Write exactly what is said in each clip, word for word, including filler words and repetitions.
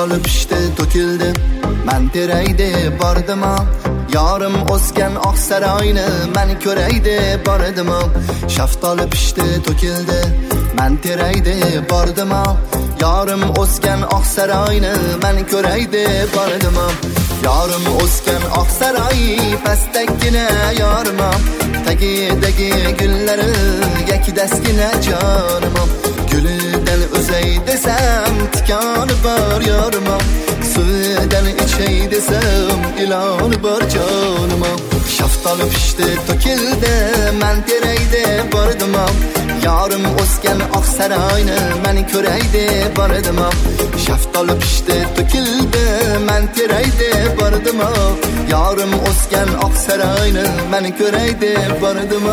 Shaftoli pishdi, to'kildi, men teraydi bordim. Yorim o'sgan Oqsaroyni men ko'raydi bordim. Shaftoli pishdi, to'kildi, men teraydi bordim. Yorim o'sgan Oqsaroyni men ko'raydi bordim. Yorim o'sgan Oqsaroy pastdaggina yorim, tagidagi gullari yakdaskina jonim. Gulidan o'zay desam tikoni bor yorim, suvidan ichay desam iloni bor jonim. Shaftoli pishdi, to'kildi, men teraydi bordim. Yorim o'sgan Oqsaroyni men ko'raydi bordim. Shaftoli pishdi, to'kildi, men teraydi bordim. Yorim o'sgan Oqsaroyni men ko'raydi bordim.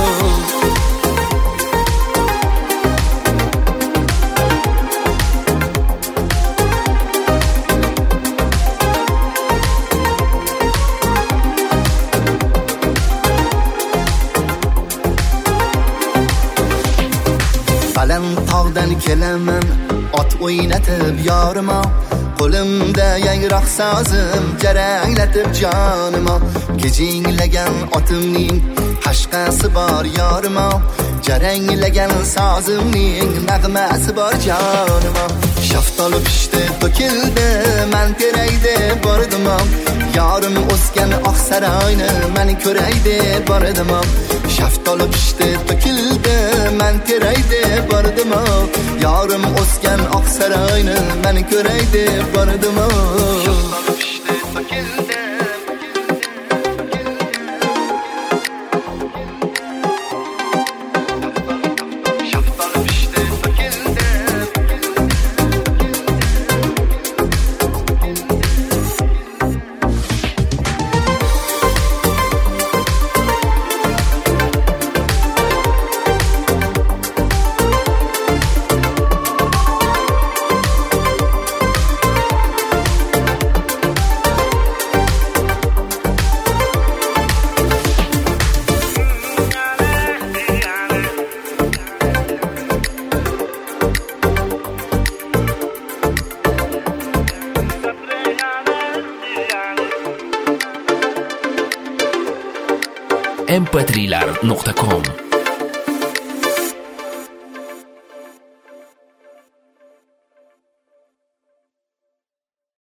Baland tog'dan kelaman, ot o'ynatib yorima, qo'limda yangroq sozim jaranglatib jonima. Kejinglagan otimning hashqasi bor yorima, jaranglagan sozimning nag'masi bor jonima. Shaftoli pishdi, to'kildi, men teraydi bordim. Yorim o'sgan Oqsaroyni men ko'raydi bordim. Shaftoli pishdi, to'kildi, men teraydi bordim. Yorim o'sgan Oqsaroyni men ko'raydi bordim. Shaftoli pishdi, to'kildi. em pe tri lar nuqta com